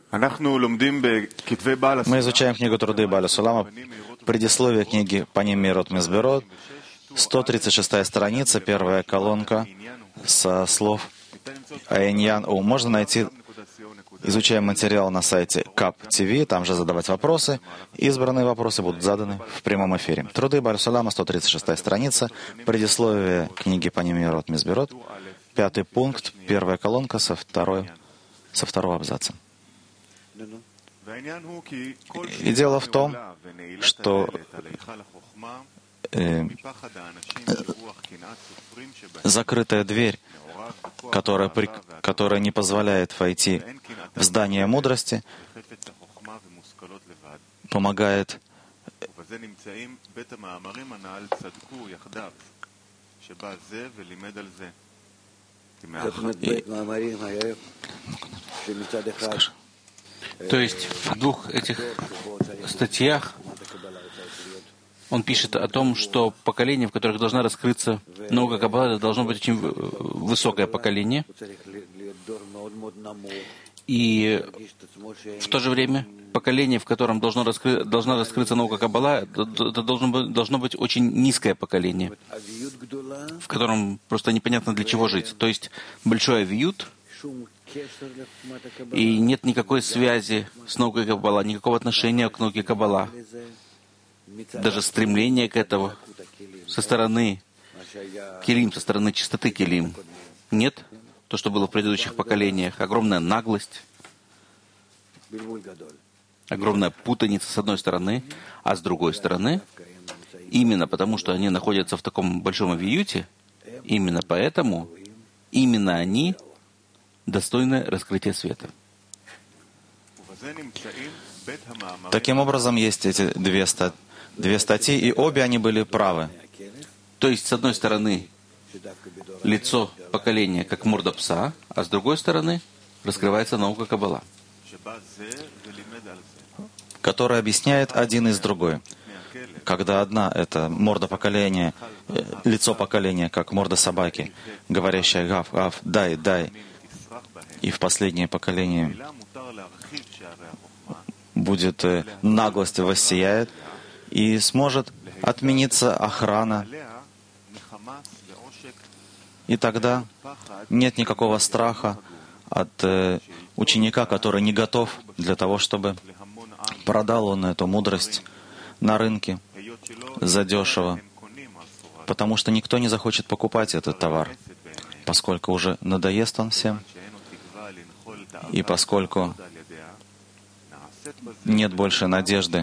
Мы изучаем книгу Труды Бааля Сулама, предисловие книги Паним Меирот Мизберот, 136-я страница, первая колонка, со слов Айньян. Можно найти, изучаем материал на сайте КАП-ТВ, там же задавать вопросы. Избранные вопросы будут заданы в прямом эфире. Труды Бааля Сулама, 136-я страница, предисловие книги Паним Меирот Мизберот, 5-й пункт, первая колонка со второго абзаца. И дело в том, что закрытая дверь, которая не позволяет войти в здание мудрости, помогает То есть в двух этих статьях он пишет о том, что поколение, в которых должна раскрыться наука Каббалы, это должно быть очень высокое поколение. И в то же время поколение, в котором должна раскрыться наука Каббала, это должно быть очень низкое поколение, в котором просто непонятно для чего жить. То есть большой авиют, и нет никакой связи с наукой Каббала, никакого отношения к науке Каббала, даже стремления к этому со стороны Келим, со стороны чистоты Келим. Нет, то, что было в предыдущих поколениях, огромная наглость, огромная путаница с одной стороны, а с другой стороны, именно потому, что они находятся в таком большом авиюте, именно поэтому, именно они достойны раскрытия света. Таким образом, есть эти две статьи, и обе они были правы. То есть, с одной стороны, лицо поколения как морда пса, а с другой стороны, раскрывается наука Каббала, которая объясняет один из другой. Когда одна — это морда поколения, лицо поколения, как морда собаки, говорящая «гав, гав, дай, дай», и в последнее поколение будет наглость воссияет, и сможет отмениться охрана, и тогда нет никакого страха от ученика, который не готов для того, чтобы продал он эту мудрость на рынке задешево, потому что никто не захочет покупать этот товар, поскольку уже надоест он всем, и поскольку нет больше надежды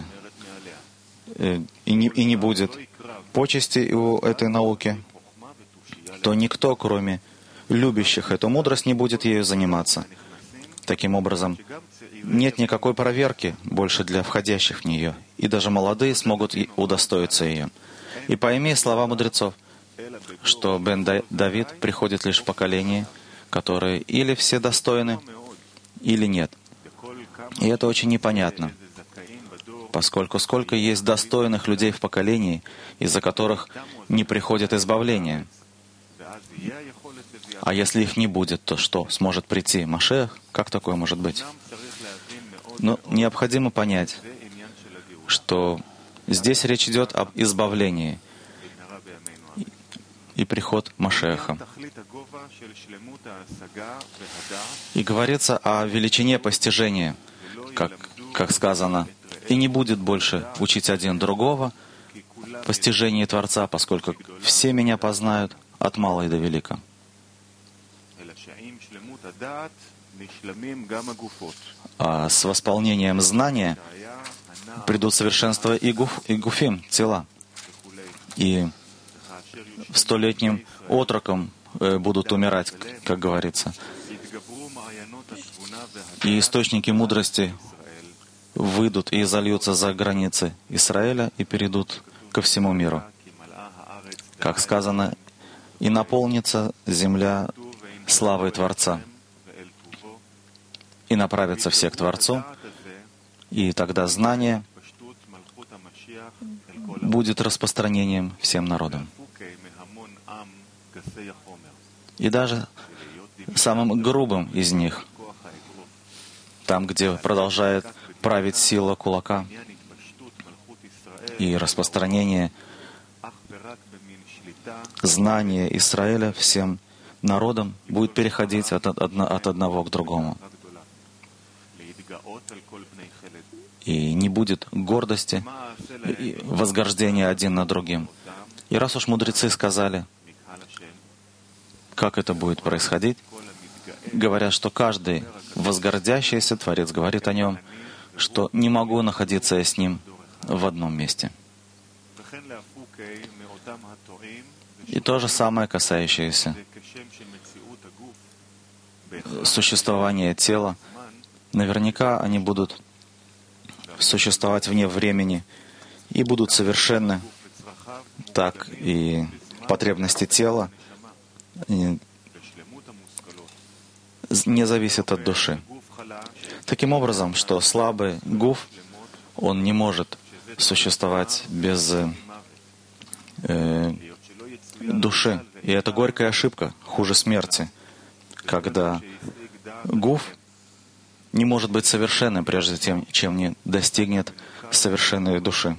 и не будет почести у этой науки, то никто, кроме любящих эту мудрость, не будет ею заниматься. Таким образом, нет никакой проверки больше для входящих в нее, и даже молодые смогут удостоиться ее. И пойми слова мудрецов, что Бен Давид приходит лишь в поколение, которое или все достойны, или нет. И это очень непонятно, поскольку сколько есть достойных людей в поколении, из-за которых не приходит избавление. А если их не будет, то что? Сможет прийти Машиах? Как такое может быть? Но необходимо понять, что здесь речь идет об избавлении и приход Машиаха. И говорится о величине постижения, как сказано, «И не будет больше учить один другого постижении Творца, поскольку все меня познают от мала и до велика». А с восполнением знания придут совершенство и гуфим, тела. И в 100-летним отроком будут умирать, как говорится. И источники мудрости выйдут и зальются за границы Израиля и перейдут ко всему миру. Как сказано, и наполнится земля славой Творца. И направятся все к Творцу, и тогда знание будет распространением всем народам. И даже самым грубым из них там, где продолжает править сила кулака, и распространение знания Израиля всем народам будет переходить от одного к другому. И не будет гордости и возгождения один над другим. И раз уж мудрецы сказали, как это будет происходить, говорят, что каждый возгордящийся Творец говорит о нем, что не могу находиться я с ним в одном месте. И то же самое касающееся существования тела. Наверняка они будут существовать вне времени и будут совершенны, так и потребности тела не зависят от души. Таким образом, что слабый гуф, он не может существовать без души. И это горькая ошибка, хуже смерти, когда гуф не может быть совершенным, прежде чем не достигнет совершенной души.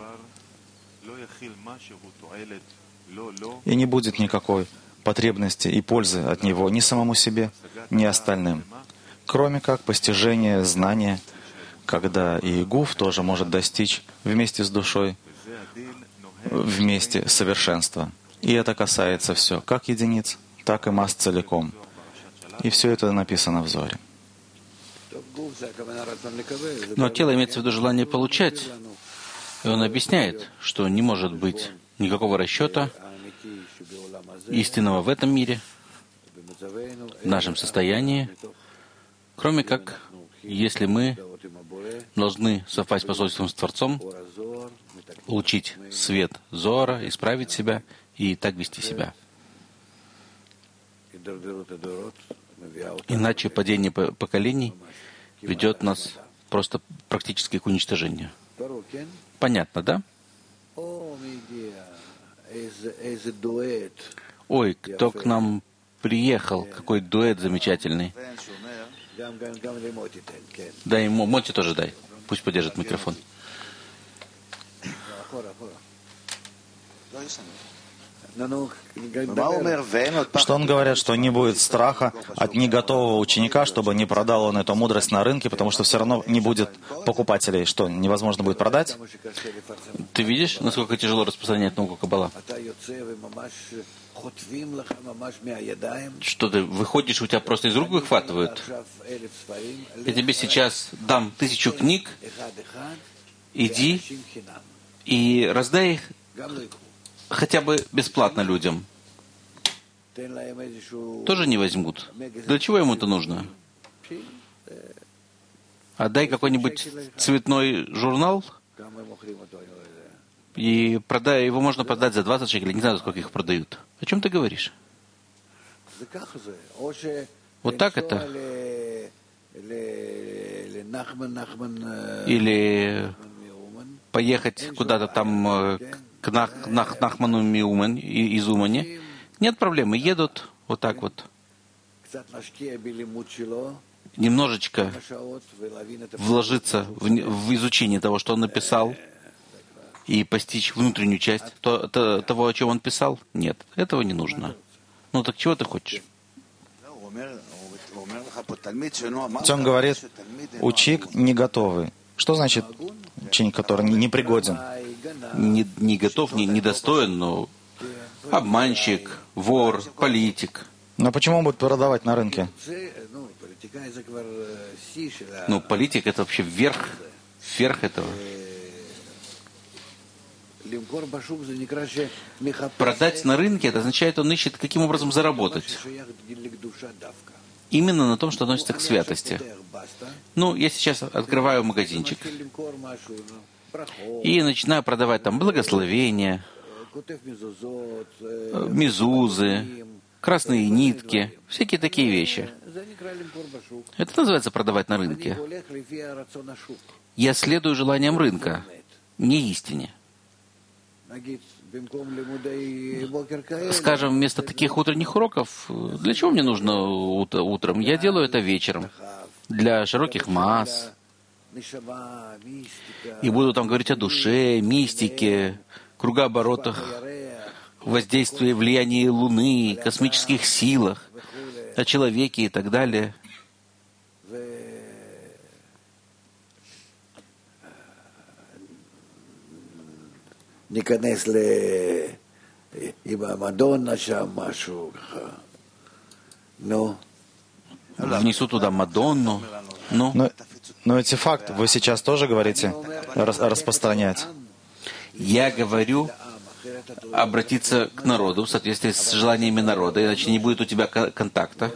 И не будет никакой потребности и пользы от него ни самому себе, ни остальным, кроме как постижения, знания, когда и гуф тоже может достичь вместе с душой, вместе совершенства. И это касается все, как единиц, так и масс целиком. И все это написано в Зоре. Но тело имеется в виду желание получать. И он объясняет, что не может быть никакого расчета истинного в этом мире, в нашем состоянии, кроме как, если мы должны совпасть по свойствам с Творцом, получить свет Зоара, исправить себя и так вести себя. Иначе падение поколений ведет нас просто практически к уничтожению. Понятно, да? Ой, кто к нам приехал? Какой дуэт замечательный. Дай ему, Моти тоже дай. Пусть подержит микрофон. Что он говорит, что не будет страха от неготового ученика, чтобы не продал он эту мудрость на рынке, потому что все равно не будет покупателей. Что, невозможно будет продать? Ты видишь, насколько тяжело распространять науку Каббала? Что ты выходишь, у тебя просто из рук выхватывают. Я тебе сейчас дам 1000 книг, иди и раздай их хотя бы бесплатно людям. Тоже не возьмут. Для чего ему это нужно? Отдай какой-нибудь цветной журнал, и продай, его можно продать за 20 шекелей. Не знаю, сколько их продают. О чем ты говоришь? Вот так это? Или поехать куда-то там к Нахману Миумен из Умани. Нет проблемы, едут вот так вот. Немножечко вложиться в изучение того, что он написал, и постичь внутреннюю часть того, о чем он писал. Нет, этого не нужно. Ну так чего ты хочешь? Он говорит, ученик не готовый. Что значит ученик, который не пригоден? Не готов, не достоин, но обманщик, вор, политик. Но почему он будет продавать на рынке? Ну, политик — это вообще верх этого. Продать на рынке — это означает, он ищет, каким образом заработать. Именно на том, что относится к святости. Ну, я сейчас открываю магазинчик и начинаю продавать там благословения, мезузы, красные нитки, всякие такие вещи. Это называется продавать на рынке. Я следую желаниям рынка, не истине. Скажем, вместо таких утренних уроков, для чего мне нужно утром? Я делаю это вечером. для широких масс. И буду там говорить о душе, мистике, кругооборотах, воздействии, влиянии Луны, космических силах, о человеке и так далее. Внесу туда Мадонну. Ну, Но эти факты вы сейчас тоже говорите распространять. я говорю обратиться к народу в соответствии с желаниями народа, иначе не будет у тебя контакта.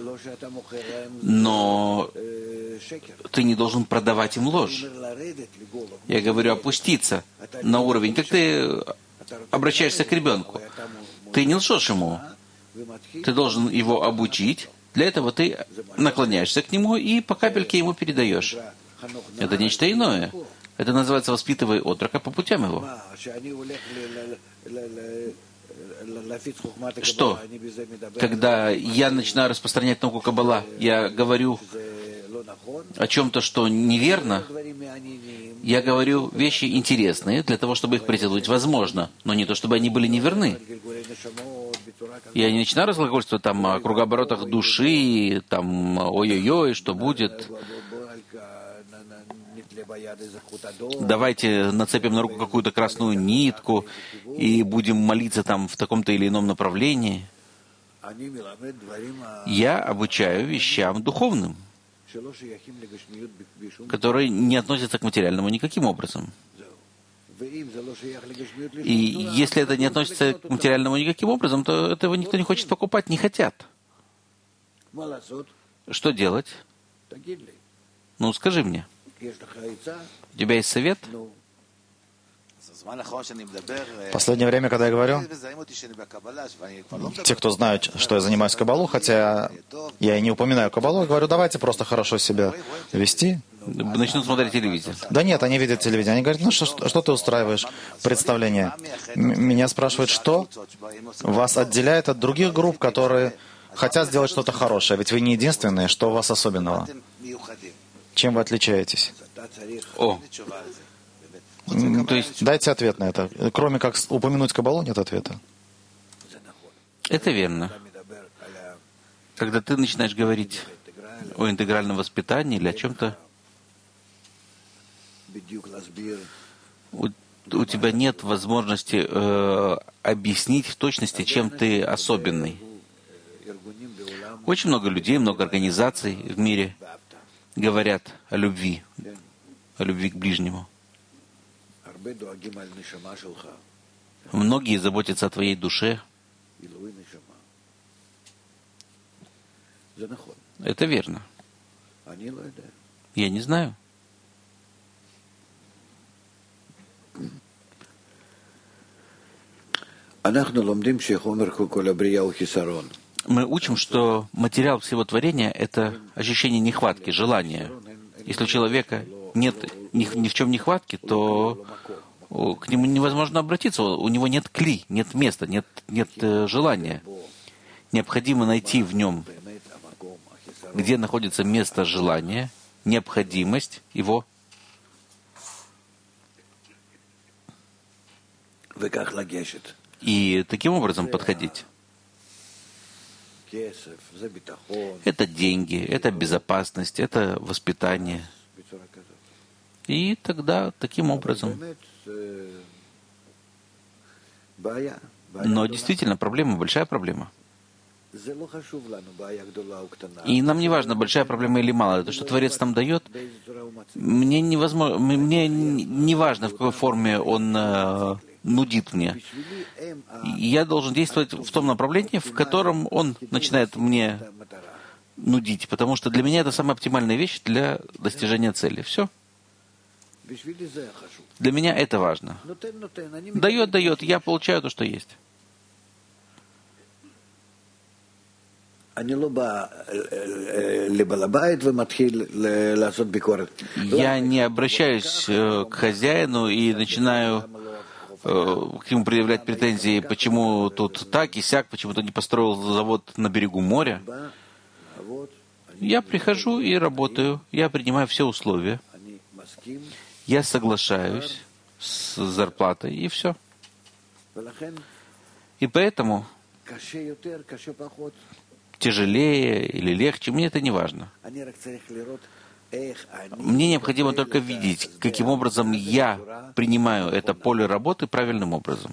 Но ты не должен продавать им ложь. Я говорю опуститься на уровень, как ты обращаешься к ребенку. Ты не лжешь ему. Ты должен его обучить. Для этого ты наклоняешься к нему и по капельке ему передаешь. Это нечто иное. Это называется «воспитывай отрока по путям его». Что? Когда я начинаю распространять науку Каббала, я говорю о чем-то, что неверно, я говорю вещи интересные, для того, чтобы их притянуть возможно, но не то, чтобы они были неверны. Я не начинаю разглагольствовать там о кругооборотах души, там ой-ой-ой, что будет. Давайте нацепим на руку какую-то красную нитку и будем молиться там в таком-то или ином направлении. Я обучаю вещам духовным, которые не относятся к материальному никаким образом. И если это не относится к материальному никаким образом, то этого никто не хочет покупать, не хотят. Что делать? Ну, скажи мне. У тебя есть совет? В последнее время, когда я говорю, те, кто знают, что я занимаюсь Каббалу, хотя я и не упоминаю Каббалу, я говорю, давайте просто хорошо себя вести. Начнут смотреть телевизор. Да нет, они видят телевидение. Они говорят, ну что ты устраиваешь представление? Меня спрашивают, что вас отделяет от других групп, которые хотят сделать что-то хорошее, ведь вы не единственные, что у вас особенного? Чем вы отличаетесь? То есть, дайте ответ на это. Кроме как упомянуть Каббалу, нет ответа. Это верно. Когда ты начинаешь говорить о интегральном воспитании или о чем-то, у тебя нет возможности объяснить в точности, чем ты особенный. Очень много людей, много организаций в мире говорят о любви к ближнему. Многие заботятся о твоей душе. Это верно. Я не знаю. Мы учим, что материал всего творения — это ощущение нехватки, желания. Если у человека нет ни в чем нехватки, то к нему невозможно обратиться. У него нет кли, нет места, нет желания. Необходимо найти в нем, где находится место желания, необходимость его. И таким образом подходить. Это деньги, это безопасность, это воспитание. И тогда таким образом. Но действительно, проблема, большая проблема. И нам не важно, большая проблема или малая. То, что Творец нам дает, мне не важно, в какой форме он нудит мне. Я должен действовать в том направлении, в котором он начинает мне нудить, потому что для меня это самая оптимальная вещь для достижения цели. Все. Для меня это важно. Дает, я получаю то, что есть. Я не обращаюсь к хозяину и начинаю к нему предъявлять претензии, почему тут так и сяк, почему ты не построил завод на берегу моря. Я прихожу и работаю, я принимаю все условия, я соглашаюсь с зарплатой, и все. И поэтому тяжелее или легче, мне это не важно. Мне необходимо только видеть, каким образом я принимаю это поле работы правильным образом.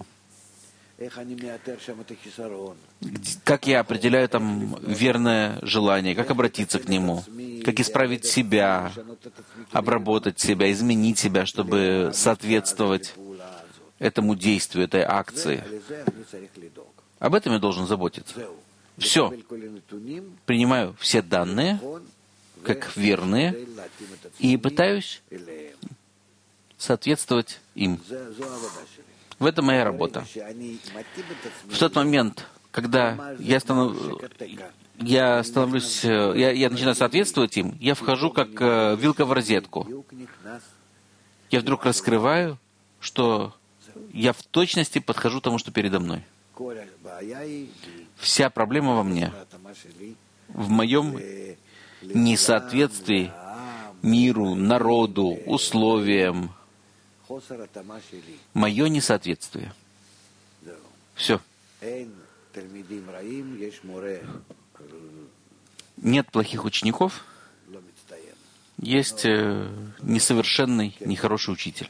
Как я определяю там верное желание, как обратиться к нему, как исправить себя, обработать себя, изменить себя, чтобы соответствовать этому действию, этой акции. Об этом я должен заботиться. Все. Принимаю все данные как верные и пытаюсь соответствовать им. В этом моя работа. В тот момент, когда я начинаю соответствовать им, я вхожу как вилка в розетку. Я вдруг раскрываю, что я в точности подхожу тому, что передо мной. Вся проблема во мне, в моем несоответствии миру, народу, условиям. Мое несоответствие. Все. Нет плохих учеников, есть несовершенный, нехороший учитель.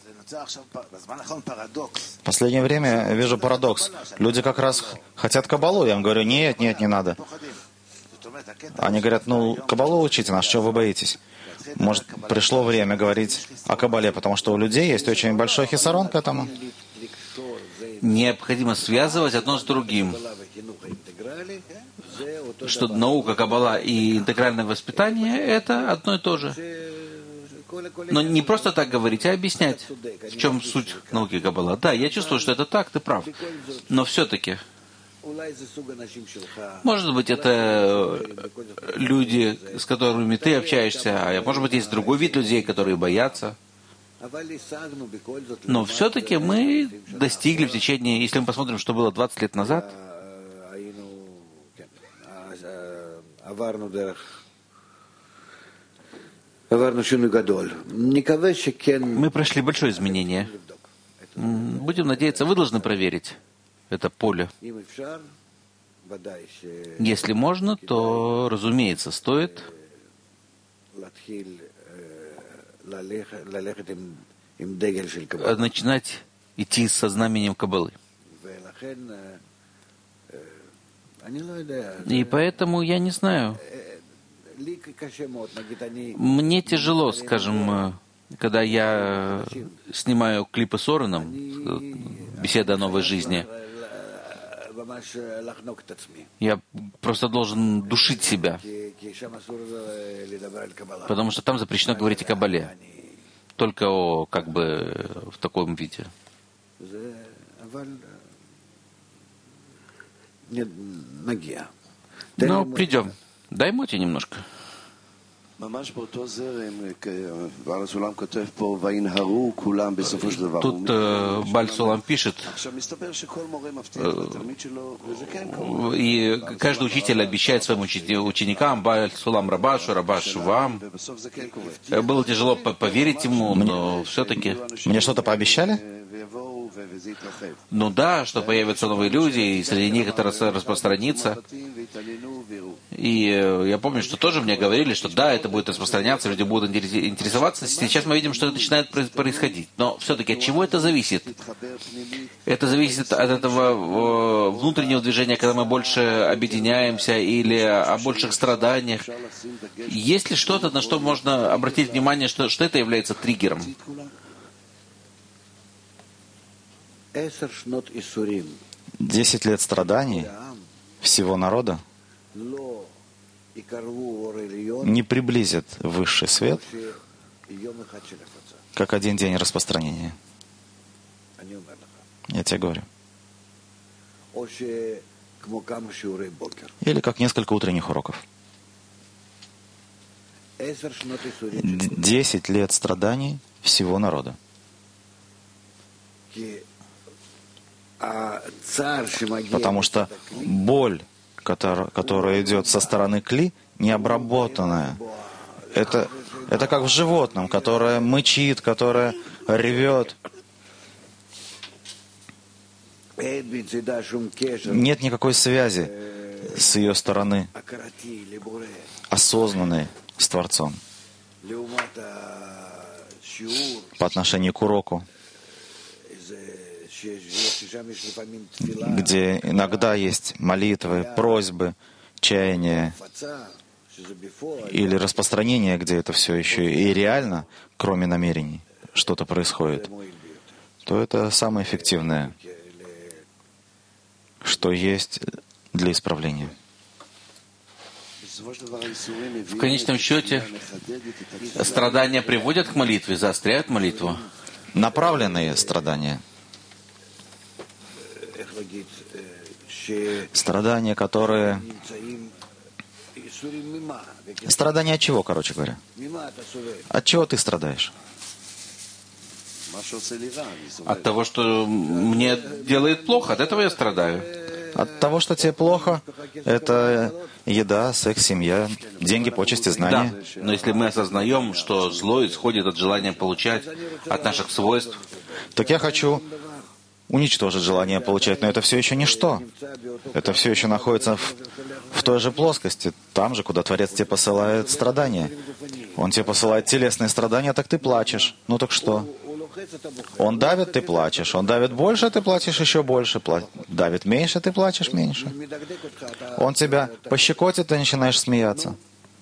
В последнее время я вижу парадокс. Люди как раз хотят каббалу. Я им говорю, нет, не надо. Они говорят, каббалу учите нас, чего вы боитесь? Может, пришло время говорить о каббале, потому что у людей есть очень большой хисарон к этому. Необходимо связывать одно с другим. Что наука, каббала и интегральное воспитание — это одно и то же. Но не просто так говорить, а объяснять, в чем суть науки каббала. Да, я чувствую, что это так, ты прав. Но все-таки, может быть, это люди, с которыми ты общаешься, а может быть, есть другой вид людей, которые боятся. Но все-таки мы достигли в течение, если мы посмотрим, что было 20 лет назад, мы прошли большое изменение. Будем надеяться, вы должны проверить это поле. Если можно, то, разумеется, стоит начинать идти со знаменем каббалы. И поэтому я не знаю. Мне тяжело, скажем, когда я снимаю клипы с Ороном, беседа о новой жизни, я просто должен душить себя, потому что там запрещено говорить о каббале, только в таком виде. Но придем. Дай моти немножко. Тут Баль Сулам пишет, и каждый учитель обещает своим ученикам, Баль Сулам Рабашу, Рабаш вам. Было тяжело поверить ему, но все-таки... Мне что-то пообещали? Да, что появятся новые люди, и среди них это распространится. И я помню, что тоже мне говорили, что да, это будет распространяться, люди будут интересоваться. Сейчас мы видим, что это начинает происходить. Но все-таки от чего это зависит? Это зависит от этого внутреннего движения, когда мы больше объединяемся, или о больших страданиях. Есть ли что-то, на что можно обратить внимание, что это является триггером? 10 лет страданий всего народа не приблизит высший свет, как один день распространения. Я тебе говорю. Или как несколько утренних уроков. 10 лет страданий всего народа. Потому что боль, которая идет со стороны Кли, необработанное. Это как в животном, которое мычит, которое ревет. Нет никакой связи с ее стороны, осознанной с Творцом. По отношению к уроку, где иногда есть молитвы, просьбы, чаяния, или распространение, где это все еще и реально, кроме намерений, что-то происходит, то это самое эффективное, что есть для исправления. В конечном счете, страдания приводят к молитве, заостряют молитву. Направленные страдания. Страдания, которые... Страдания от чего, короче говоря? От чего ты страдаешь? От того, что мне делает плохо, от этого я страдаю. От того, что тебе плохо, это еда, секс, семья, деньги, почести, знания. Да, но если мы осознаем, что зло исходит от желания получать, от наших свойств, так я хочу уничтожить желание получать, но это все еще ничто. Это все еще находится в той же плоскости, там же, куда Творец тебе посылает страдания. Он тебе посылает телесные страдания, так ты плачешь. Ну так что? Он давит, ты плачешь. Он давит больше, ты платишь еще больше. Давит меньше, ты плачешь меньше. Он тебя пощекотит, ты начинаешь смеяться.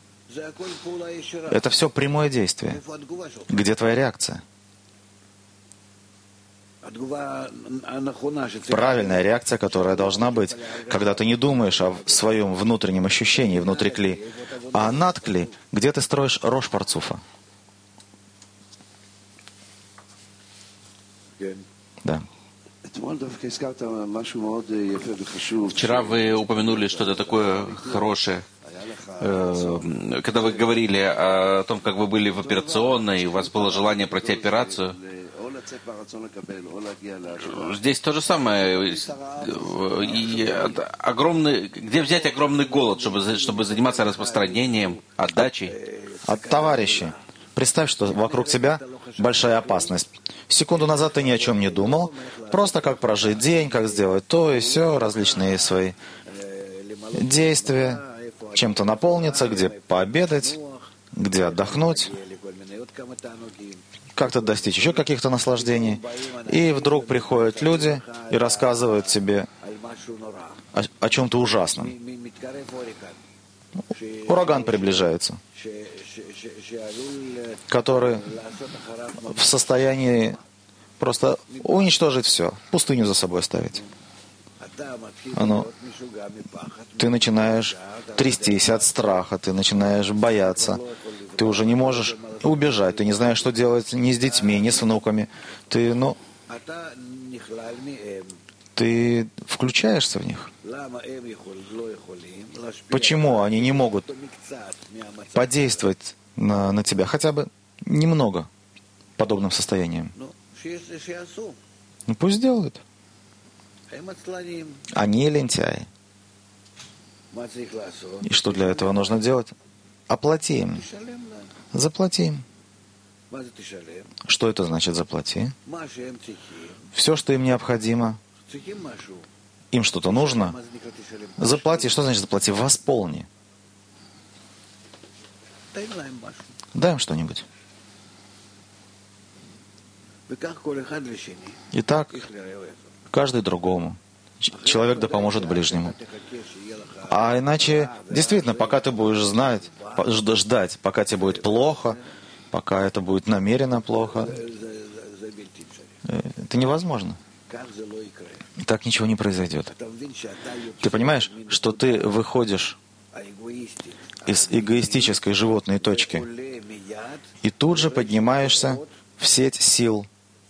Это все прямое действие. Где твоя реакция? Правильная реакция, которая должна быть, когда ты не думаешь о своем внутреннем ощущении внутри кли, а над кли, где ты строишь рош парцуфа. Да. Вчера вы упомянули что-то такое хорошее. Когда вы говорили о том, как вы были в операционной, и у вас было желание пройти операцию, здесь то же самое. Где взять огромный голод, чтобы заниматься распространением, отдачей? От товарищей. Представь, что вокруг тебя большая опасность. Секунду назад ты ни о чем не думал, просто как прожить день, как сделать то и все, различные свои действия, чем-то наполниться, где пообедать, где отдохнуть, как-то достичь еще каких-то наслаждений. И вдруг приходят люди и рассказывают тебе о чем-то ужасном. Ураган приближается, который в состоянии просто уничтожить все, пустыню за собой оставить. Ты начинаешь трястись от страха, ты начинаешь бояться, ты уже не можешь убежать, ты не знаешь, что делать ни с детьми, ни с внуками. Ты включаешься в них. Почему они не могут подействовать на тебя хотя бы немного подобным состоянием? Ну пусть сделают. Они лентяи. И что для этого нужно делать? Оплати им. Заплати им. Что это значит заплати? Все, что им необходимо. Им что-то нужно? Заплати. Что значит заплати? Восполни. Дай им что-нибудь. Итак, каждый другому. Человек да поможет ближнему. А иначе, действительно, пока ты будешь ждать, пока тебе будет плохо, пока это будет намеренно плохо, это невозможно. Так ничего не произойдет. Ты понимаешь, что ты выходишь из эгоистической животной точки и тут же поднимаешься в сеть сил.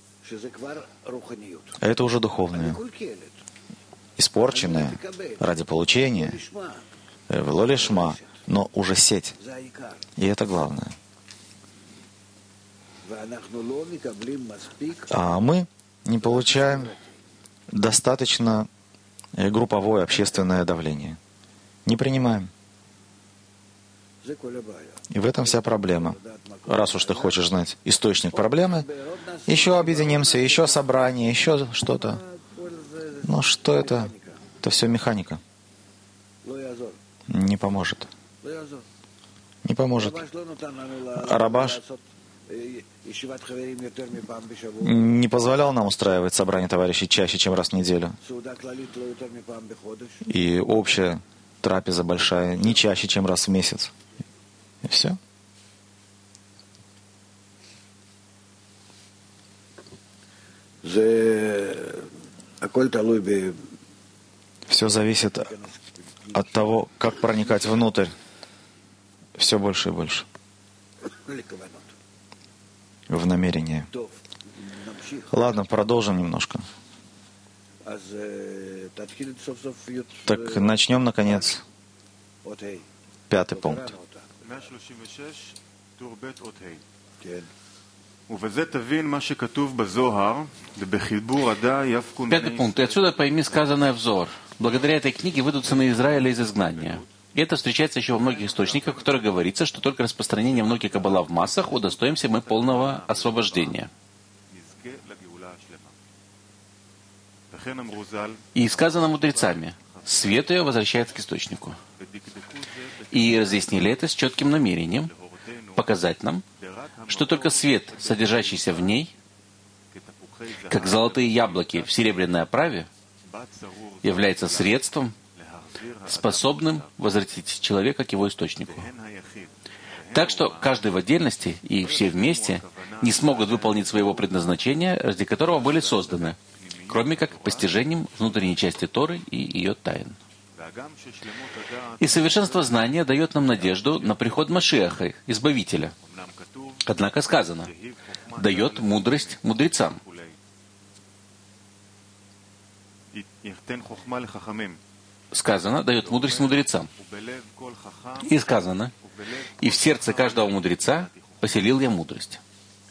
А это уже духовное. Испорченное ради получения, вело лишма, но уже сеть. И это главное. А мы не получаем достаточно групповое общественное давление. Не принимаем. И в этом вся проблема. Раз уж ты хочешь знать источник проблемы, еще объединимся, еще собрание, еще что-то. Но что это? Это все механика. Не поможет. Не поможет. Рабаш не позволял нам устраивать собрание товарищей чаще, чем раз в неделю. И общая трапеза большая не чаще, чем раз в месяц. И все. Все зависит от того, как проникать внутрь. Все больше и больше. В намерение. Ладно, продолжим немножко. Так начнем, наконец, 5-й пункт. Пятый пункт. И отсюда пойми сказанное взор. Благодаря этой книге выйдут сыны Израиля из изгнания. И это встречается еще во многих источниках, в которых говорится, что только распространением науки Каббала в массах удостоимся мы полного освобождения. И сказано мудрецами, свет ее возвращается к источнику. И разъяснили это с четким намерением показать нам, что только свет, содержащийся в ней, как золотые яблоки в серебряной оправе, является средством, способным возвратить человека к его источнику. Так что каждый в отдельности и все вместе не смогут выполнить своего предназначения, ради которого были созданы, кроме как постижением внутренней части Торы и ее тайн. И совершенство знания дает нам надежду на приход Машиаха, Избавителя. Однако сказано, дает мудрость мудрецам. Сказано, дает мудрость мудрецам. И сказано, и в сердце каждого мудреца поселил я мудрость.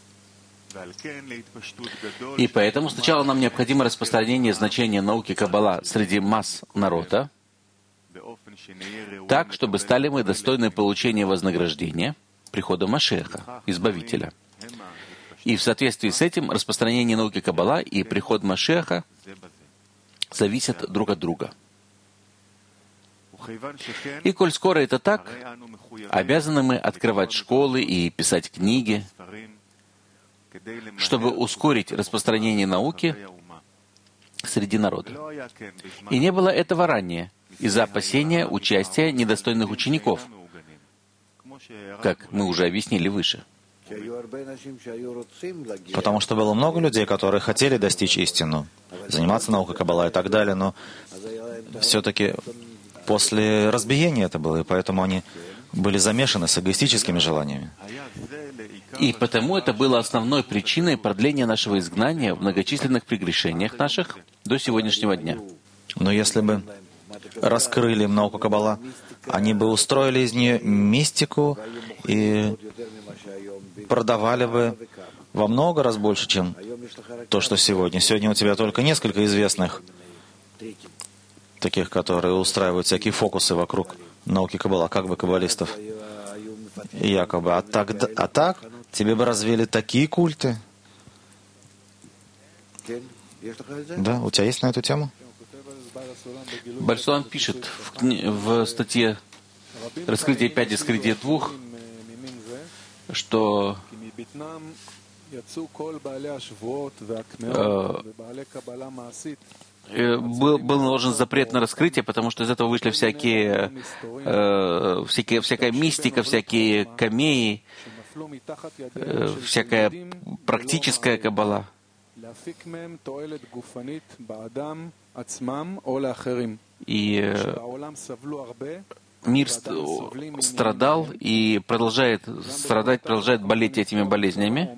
И поэтому сначала нам необходимо распространение значения науки Каббала среди масс народа, так, чтобы стали мы достойны получения вознаграждения прихода Машиаха, Избавителя. И в соответствии с этим распространение науки Каббала и приход Машиаха зависят друг от друга. И коль скоро это так, обязаны мы открывать школы и писать книги, чтобы ускорить распространение науки среди народа. И не было этого ранее, из-за опасения участия недостойных учеников, как мы уже объяснили выше. Потому что было много людей, которые хотели достичь истину, заниматься наукой Каббала и так далее, но все-таки после разбиения это было, и поэтому они были замешаны с эгоистическими желаниями. И потому это было основной причиной продления нашего изгнания в многочисленных прегрешениях наших до сегодняшнего дня. Но если бы раскрыли им науку Каббала, они бы устроили из нее мистику и продавали бы во много раз больше, чем то, что сегодня. Сегодня у тебя только несколько известных, таких, которые устраивают всякие фокусы вокруг науки Каббала, как бы каббалистов. Якобы. А так тебе бы развили такие культы. Да, у тебя есть на эту тему? Бальсулам пишет в статье «Раскрытие 5 и скрытие 2», что был наложен запрет на раскрытие, потому что из этого вышли всякая мистика, всякие камеи, всякая практическая каббала. И мир страдал и продолжает страдать, продолжает болеть этими болезнями.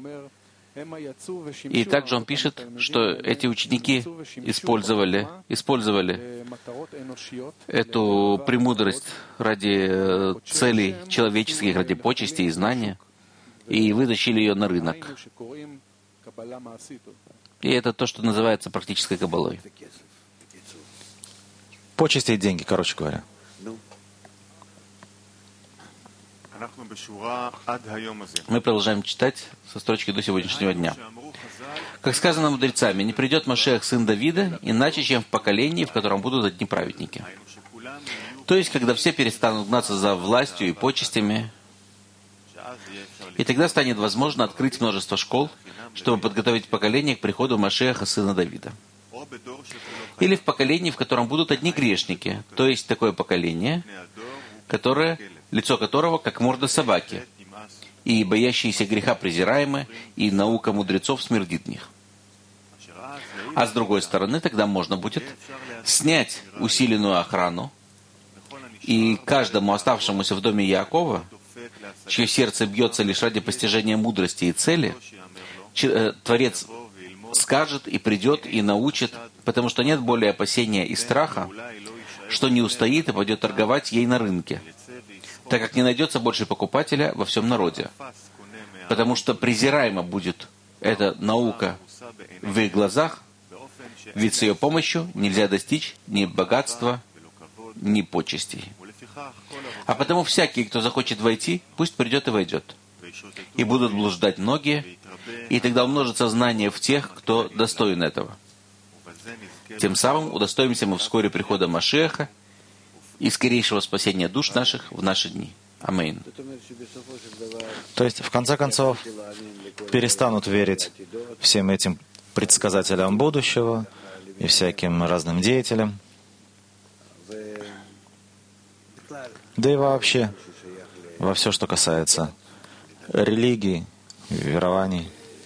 И также он пишет, что эти ученики использовали эту премудрость ради целей человеческих, ради почести и знания, и вытащили ее на рынок. И это то, что называется практической каббалой. Почести и деньги, короче говоря. Мы продолжаем читать со строчки до сегодняшнего дня. Как сказано мудрецами, не придет Машиах, сын Давида, иначе, чем в поколении, в котором будут одни праведники. То есть, когда все перестанут гнаться за властью и почестями, и тогда станет возможно открыть множество школ, чтобы подготовить поколение к приходу Машиаха, сына Давида. Или в поколении, в котором будут одни грешники, то есть такое поколение, лицо которого как морда собаки, и боящиеся греха презираемы, и наука мудрецов смердит в них. А с другой стороны, тогда можно будет снять усиленную охрану, и каждому оставшемуся в доме Яакова, чье сердце бьется лишь ради постижения мудрости и цели, Творец скажет и придет и научит, потому что нет более опасения и страха, что не устоит и пойдет торговать ей на рынке, так как не найдется больше покупателя во всем народе. Потому что презираема будет эта наука в их глазах, ведь с ее помощью нельзя достичь ни богатства, ни почестей. А потому всякий, кто захочет войти, пусть придет и войдет. И будут блуждать многие, и тогда умножится знание в тех, кто достоин этого. Тем самым удостоимся мы вскоре прихода Машиаха и скорейшего спасения душ наших в наши дни. Аминь. То есть, в конце концов, перестанут верить всем этим предсказателям будущего и всяким разным деятелям. Да и вообще, во все, что касается религии, верований,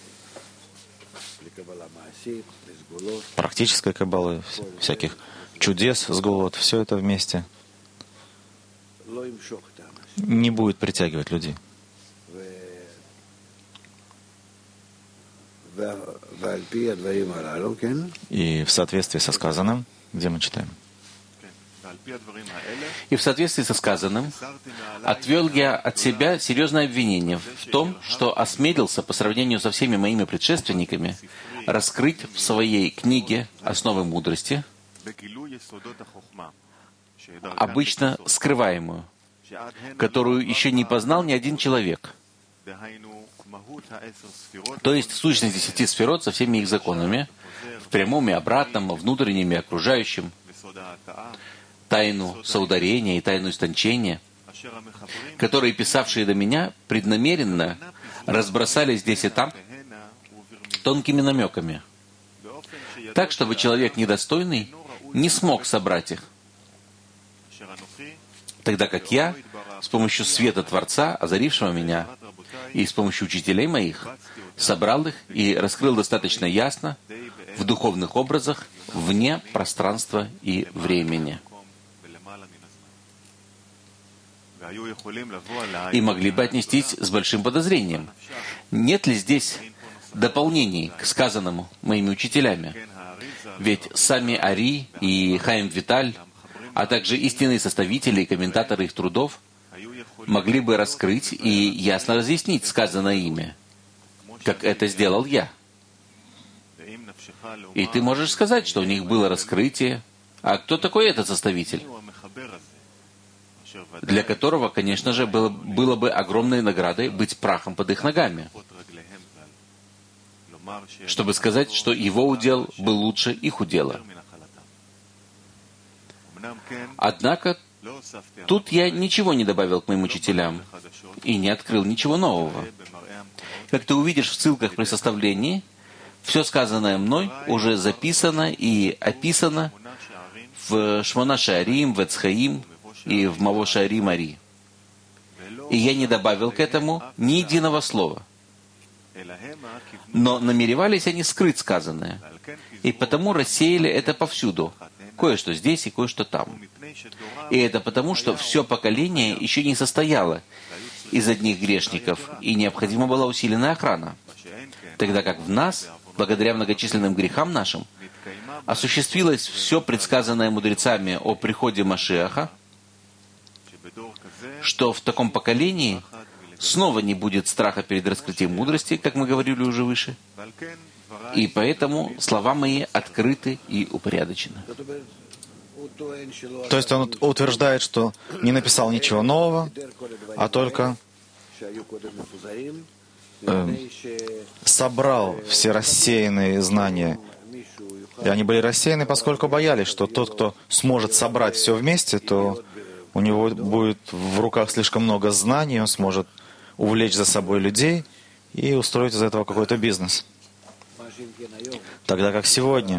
практической каббалы, всяких чудес, сгулот, все это вместе не будет притягивать людей. И в соответствии со сказанным, где мы читаем? И в соответствии со сказанным, отвел я от себя серьезное обвинение в том, что осмелился по сравнению со всеми моими предшественниками раскрыть в своей книге «Основы мудрости» обычно скрываемую, которую еще не познал ни один человек, то есть сущность 10 сферот со всеми их законами, в прямом и обратном, внутреннем и окружающем, тайну соударения и тайну истончения, которые писавшие до меня преднамеренно разбросали здесь и там тонкими намеками, так, чтобы человек недостойный не смог собрать их, тогда как я, с помощью света Творца, озарившего меня, и с помощью учителей моих, собрал их и раскрыл достаточно ясно в духовных образах вне пространства и времени. И могли бы отнестись с большим подозрением. Нет ли здесь дополнений к сказанному моими учителями? Ведь сами Ари и Хаим Виталь, а также истинные составители и комментаторы их трудов, могли бы раскрыть и ясно разъяснить сказанное ими, как это сделал я. И ты можешь сказать, что у них было раскрытие. А кто такой этот составитель? Для которого, конечно же, было бы огромной наградой быть прахом под их ногами, чтобы сказать, что его удел был лучше их удела. Однако, тут я ничего не добавил к моим учителям и не открыл ничего нового. Как ты увидишь в ссылках при составлении, все сказанное мной уже записано и описано в Шмона Шаарим, в Эцхаим и в Маво Шаарим Ари. И я не добавил к этому ни единого слова. Но намеревались они скрыть сказанное, и потому рассеяли это повсюду, кое-что здесь и кое-что там. И это потому, что все поколение еще не состояло из одних грешников, и необходима была усиленная охрана. Тогда как в нас, благодаря многочисленным грехам нашим, осуществилось все предсказанное мудрецами о приходе Машиаха, что в таком поколении снова не будет страха перед раскрытием мудрости, как мы говорили уже выше, и поэтому слова мои открыты и упорядочены. То есть он утверждает, что не написал ничего нового, а только собрал все рассеянные знания. И они были рассеяны, поскольку боялись, что тот, кто сможет собрать все вместе, то у него будет в руках слишком много знаний, он сможет увлечь за собой людей и устроить из этого какой-то бизнес. Тогда как сегодня,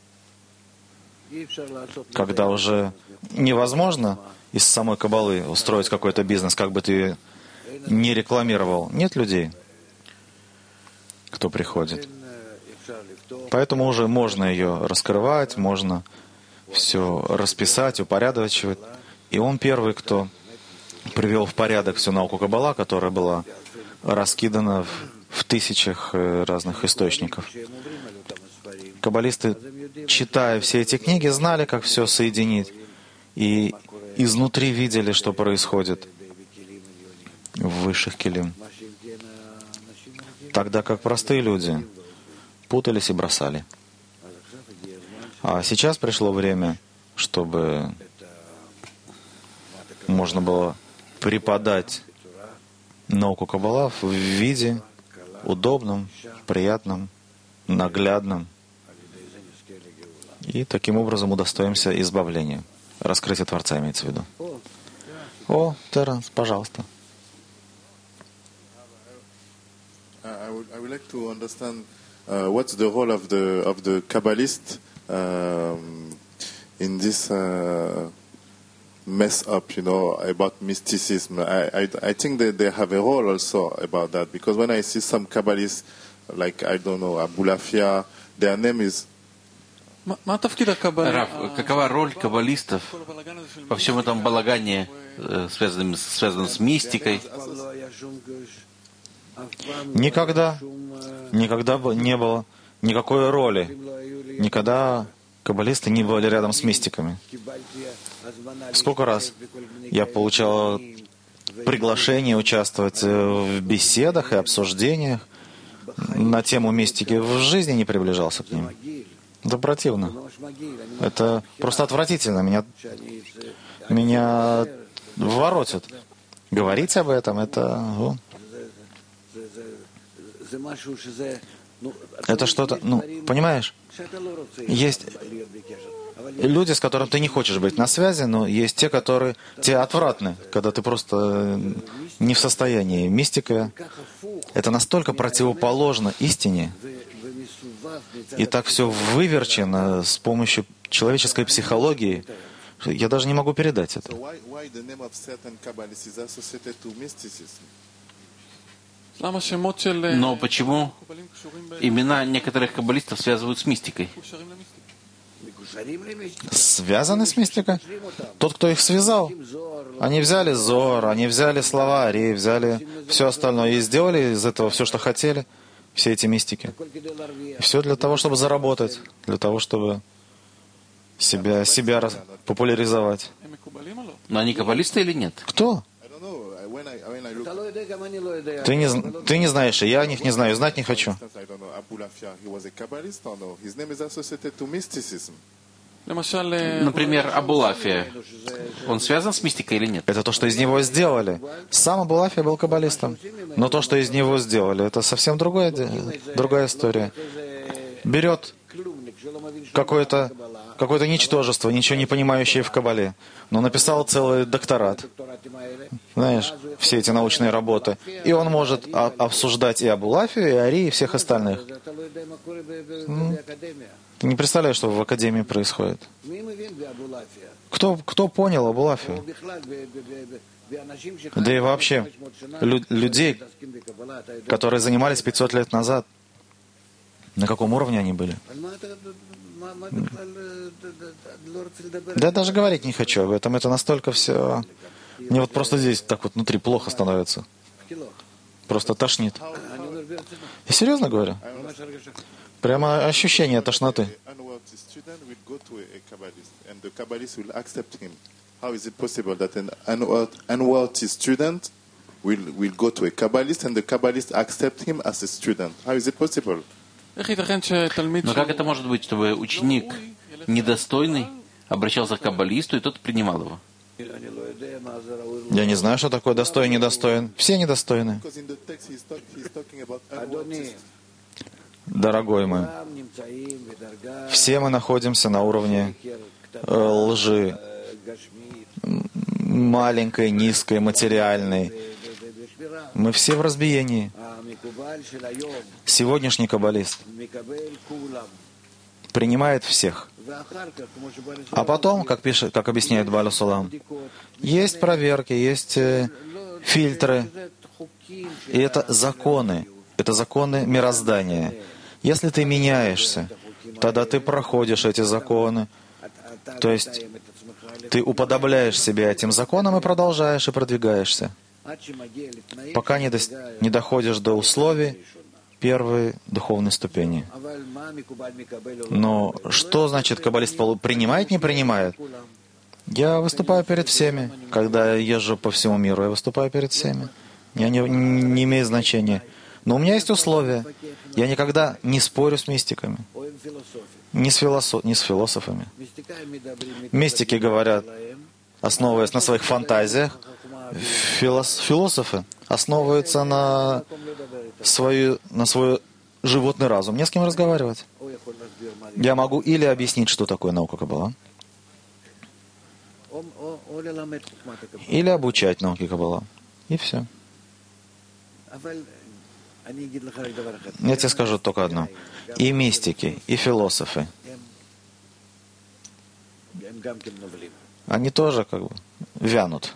когда уже невозможно из самой Каббалы устроить какой-то бизнес, как бы ты не рекламировал, нет людей, кто приходит. Поэтому уже можно ее раскрывать, можно все расписать, упорядочивать. И он первый, кто привел в порядок всю науку Каббала, которая была раскидана в тысячах разных источников. Каббалисты, читая все эти книги, знали, как все соединить. И изнутри видели, что происходит в высших келим. Тогда как простые люди путались и бросали. А сейчас пришло время, чтобы можно было преподать науку Каббала в виде удобном, приятном, наглядном. И таким образом удостоимся избавления. Раскрытие Творца имеется в виду. О, Теренс, пожалуйста. I would like to understand what's the role of the Kabbalist in this mess up, about mysticism. I think that they have a role also about that, because when I see some Kabbalists, like, I don't know, Abulafia, their name is... Рав, какова роль каббалистов во всем этом балагане, связанном с мистикой? Никогда не было никакой роли. Никогда каббалисты не были рядом с мистиками. Сколько раз я получал приглашение участвовать в беседах и обсуждениях на тему мистики, в жизни не приближался к ним. Это противно. Это просто отвратительно. Меня воротит. Говорить об этом, это что-то, понимаешь? Есть люди, с которыми ты не хочешь быть на связи, но есть те, которые тебе отвратны, когда ты просто не в состоянии. Мистика — это настолько противоположно истине, и так все выверчено с помощью человеческой психологии, что я даже не могу передать это. Но почему имена некоторых каббалистов связывают с мистикой? Связаны с мистикой? Тот, кто их связал. Они взяли Зоар, они взяли слова Ари, взяли все остальное и сделали из этого все, что хотели, все эти мистики. И все для того, чтобы заработать, для того, чтобы себя популяризовать. Но они каббалисты или нет? Кто? Ты не знаешь, и я о них не знаю, знать не хочу. Например, Абулафия. Он связан с мистикой или нет? Это то, что из него сделали. Сам Абулафия был каббалистом. Но то, что из него сделали, это совсем другая история. Берет какое-то ничтожество, ничего не понимающее в Каббале, но написал целый докторат. Знаешь, все эти научные работы. И он может обсуждать и Абулафию, и Ари, и всех остальных. Ты не представляешь, что в академии происходит. Кто понял Абулафию? Да и вообще, людей, которые занимались 500 лет назад, на каком уровне они были? Да я даже говорить не хочу об этом. Это настолько все... Мне вот просто здесь так вот внутри плохо становится. Просто тошнит. Я серьезно говорю? Прямо ощущение тошноты. How is it possible that an unworthy student will go to a Kabbalist and the Kabbalist accept him as a student? How is it possible? Но как это может быть, чтобы ученик недостойный обращался к каббалисту, и тот принимал его? Я не знаю, что такое достоин, недостоин. Все недостойны. Because in the text he's talking about unrighteous. Дорогой мой, все мы находимся на уровне лжи, маленькой, низкой, материальной. Мы все в разбиении. Сегодняшний каббалист принимает всех. А потом, как объясняет Бааль Сулам, есть проверки, есть фильтры. И это законы мироздания. Если ты меняешься, тогда ты проходишь эти законы. То есть ты уподобляешь себя этим законам и продолжаешь, и продвигаешься, пока не доходишь до условий первой духовной ступени. Но что значит каббалист принимает, не принимает? Я выступаю перед всеми. Когда я езжу по всему миру, я выступаю перед всеми. Я не имеет значения. Но у меня есть условия. Я никогда не спорю с мистиками, ни с философами. Мистики говорят, основываясь на своих фантазиях. Философы основываются на свой животный разум. Не с кем разговаривать. Я могу или объяснить, что такое наука Каббала, или обучать науке Каббала. И все. Я тебе скажу только одно. И мистики, и философы, они тоже вянут.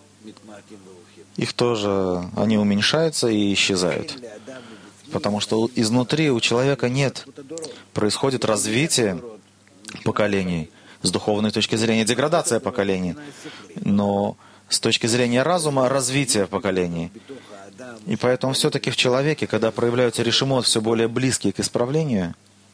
Их тоже, они уменьшаются и исчезают. Потому что изнутри у человека происходит развитие поколений. С духовной точки зрения деградация поколений. Но с точки зрения разума развитие поколений. И поэтому все-таки в человеке, когда проявляются решимот все более близкие к исправлению,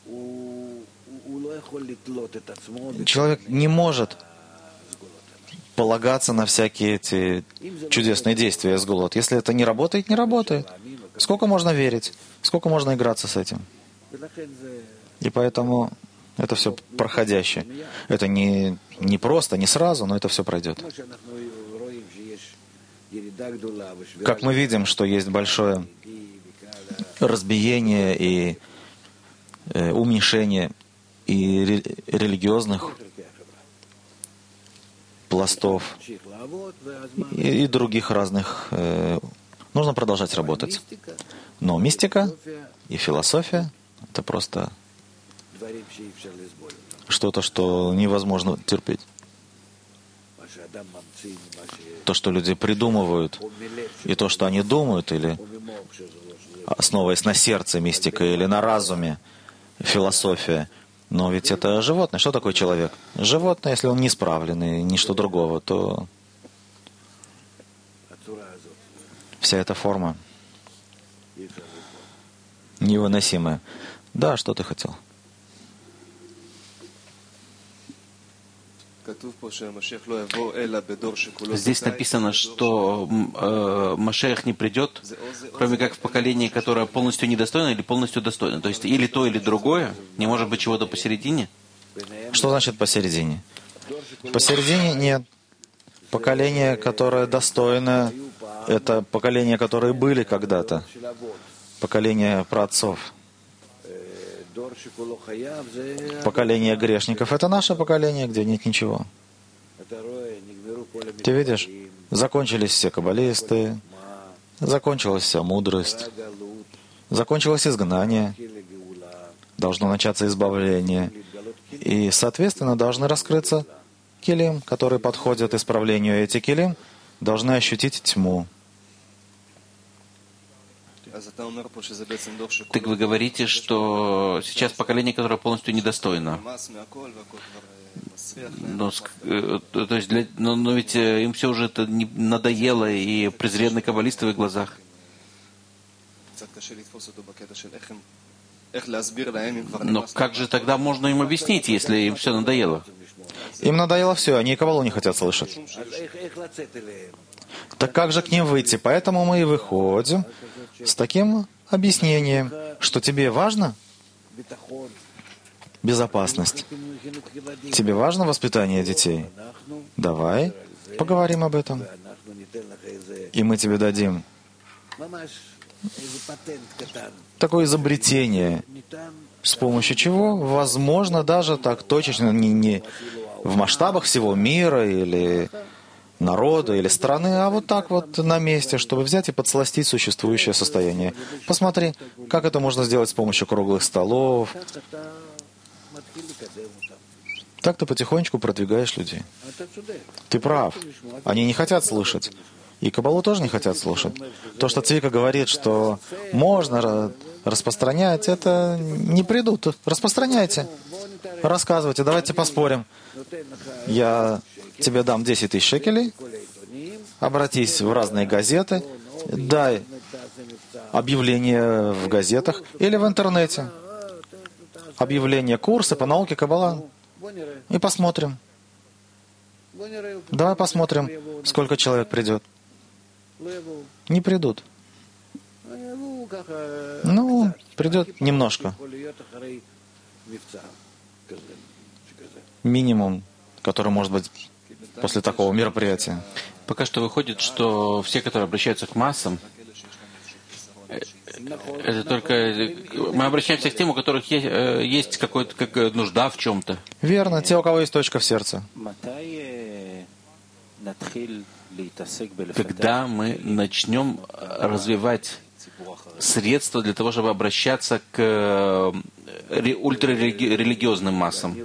человек не может полагаться на всякие эти чудесные действия сгулот. Если это не работает, не работает. Сколько можно верить? Сколько можно играться с этим? И поэтому это все проходящее. Это не просто, не сразу, но это все пройдет. Как мы видим, что есть большое разбиение и уменьшение и религиозных пластов и других разных. Нужно продолжать работать. Но мистика и философия — это просто что-то, что невозможно терпеть. То, что люди придумывают, и то, что они думают, или основываясь на сердце мистика, или на разуме философия. Но ведь это животное. Что такое человек? Животное, если он не исправленный, ничто другого, то вся эта форма невыносимая. Да, что ты хотел? Здесь написано, что Машиах не придет, кроме как в поколении, которое полностью недостойно или полностью достойно. То есть или то, или другое. Не может быть чего-то посередине. Что значит посередине? Посередине нет. Поколение, которое достойно, это поколения, которые были когда-то. Поколение праотцов. Поколение грешников — это наше поколение, где нет ничего. Ты видишь, закончились все каббалисты, закончилась вся мудрость, закончилось изгнание, должно начаться избавление. И, соответственно, должны раскрыться келим, которые подходят исправлению. Эти келим должны ощутить тьму. Так вы говорите, что сейчас поколение, которое полностью недостойно. То есть но ведь им все уже это надоело и презренны каббалисты в их глазах. Но как же тогда можно им объяснить, если им все надоело? Им надоело все, они и каббалу не хотят слышать. Так как же к ним выйти? Поэтому мы и выходим с таким объяснением, что тебе важно безопасность. Тебе важно воспитание детей? Давай Поговорим об этом. И мы тебе дадим такое изобретение, с помощью чего, возможно, даже так точечно, не в масштабах всего мира или народа или страны, а вот так вот на месте, чтобы взять и подсластить существующее состояние. Посмотри, как это можно сделать с помощью круглых столов. Так ты потихонечку продвигаешь людей. Ты прав. Они не хотят слышать. И Каббалу тоже не хотят слушать. То, что Цвика говорит, что можно распространять, это не придут. Распространяйте. Рассказывайте, давайте поспорим. Я тебе дам 10 тысяч шекелей, обратись в разные газеты, дай объявление в газетах или в интернете. Объявление курса по науке Каббала. И посмотрим. Давай посмотрим, сколько человек придет. Не придут. Ну, придет немножко. Минимум, который может быть после такого мероприятия. Пока что выходит, что все, которые обращаются к массам, это только мы обращаемся к тем, у которых есть какая-то нужда в чем-то. Верно, те, у кого есть точка в сердце. Когда мы начнем развивать средства для того, чтобы обращаться к ультрарелигиозным массам?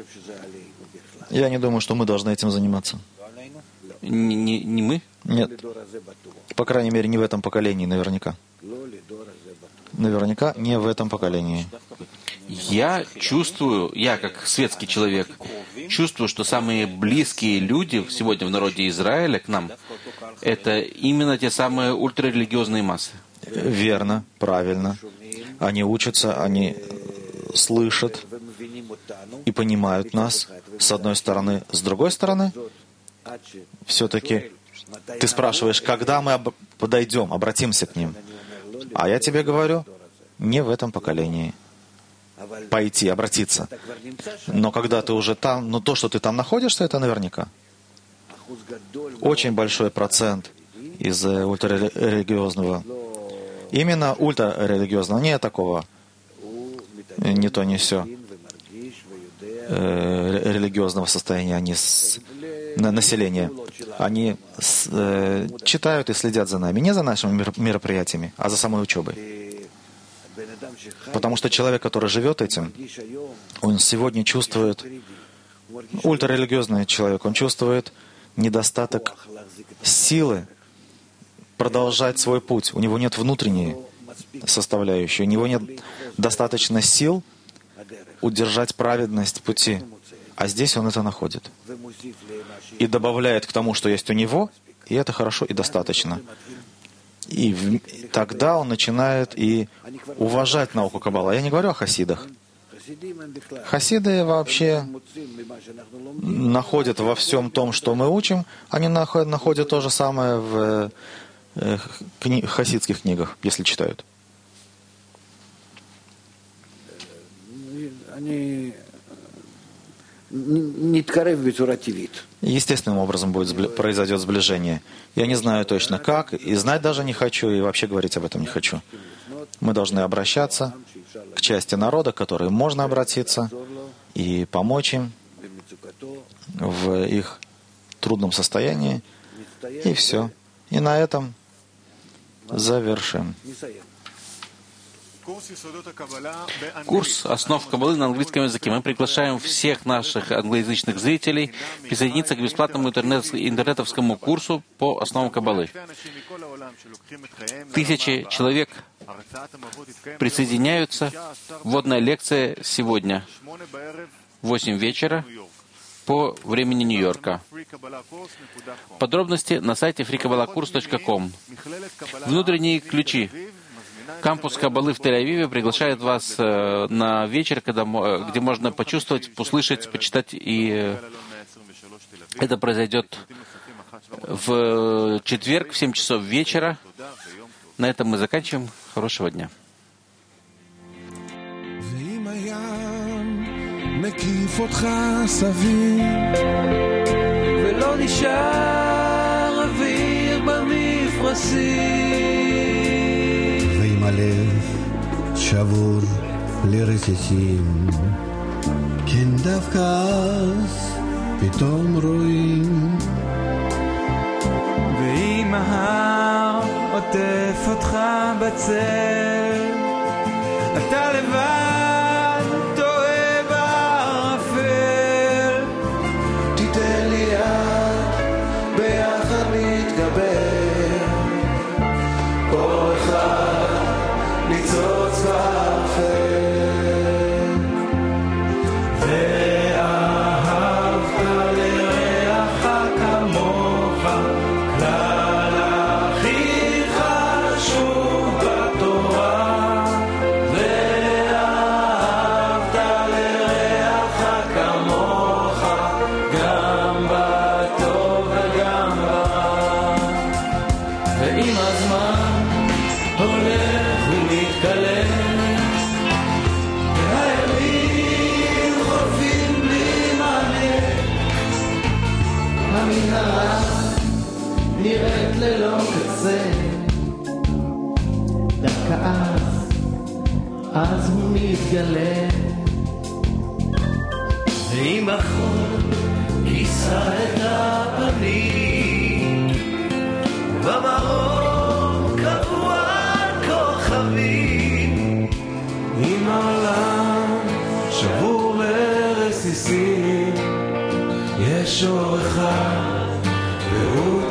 Я не думаю, что мы должны этим заниматься. Не мы? Нет. По крайней мере, не в этом поколении, наверняка. Наверняка не в этом поколении. Я чувствую, я как светский человек, чувствую, что самые близкие люди сегодня в народе Израиля к нам, это именно те самые ультрарелигиозные массы. Верно, правильно. Они учатся, они слышат и понимают нас, с одной стороны. С другой стороны, все-таки ты спрашиваешь, когда мы подойдем, обратимся к ним. А я тебе говорю, не в этом поколении. Пойти, обратиться. Но когда ты уже там, но то, что ты там находишься, это наверняка. Очень большой процент из ультрарелигиозного. Именно ультрарелигиозного, не такого, не то, не все, религиозного состояния, они населения. Они читают и следят за нами, не за нашими мероприятиями, а за самой учебой. Потому что человек, который живет этим, он сегодня чувствует, ультрарелигиозный человек, он чувствует недостаток силы продолжать свой путь. У него нет внутренней составляющей, у него нет достаточно сил удержать праведность пути. А здесь он это находит. И добавляет к тому, что есть у него, и это хорошо и достаточно. И тогда он начинает и уважать науку Каббала. Я не говорю о хасидах. Хасиды вообще находят во всем том, что мы учим, они находят то же самое в хасидских книгах, если читают. Естественным образом произойдет сближение. Я не знаю точно как, и знать даже не хочу, и вообще говорить об этом не хочу. Мы должны обращаться к части народа, к которой можно обратиться, и помочь им в их трудном состоянии, и все. И на этом завершим. Курс «Основ Каббалы» на английском языке. Мы приглашаем всех наших англоязычных зрителей присоединиться к бесплатному интернетовскому курсу по основам Каббалы. 1000 человек присоединяются. Вводная лекция сегодня в 8 вечера по времени Нью-Йорка. Подробности на сайте freekabbalakurs.com. Внутренние ключи. Кампус Каббалы в Тель-Авиве приглашает вас на вечер, где можно почувствовать, услышать, почитать. И это произойдет в четверг в 7 часов вечера. На этом мы заканчиваем. Хорошего дня. מקיף אותך סביב ולא ונשאר אוויר במפרשים. ועם הלב שבור לרסיסים, כן דווקא אז פתאום רואים. ואם ההר עוטף אותך בצל, אתה לבד טועה בערפל. תיתן לי יד, ביחד נתגבר, אור אחד ניצוץ בערפל. ואהבת לרעך כמוך, כלל הכי חשוב בתורה. ואהבת לרעך כמוך, גם בטוב וגם ברע. ועם הזמן הולך ומתקלם, והימים חולפים בלי מענה. המנהרה נראית ללא קצה, דווקא אז הוא מתגלה. ואם החול כיסה את הפנים, ובמרום קבוע כוכבים, אם העולם שבור לרסיסים, יש אור אחד והוא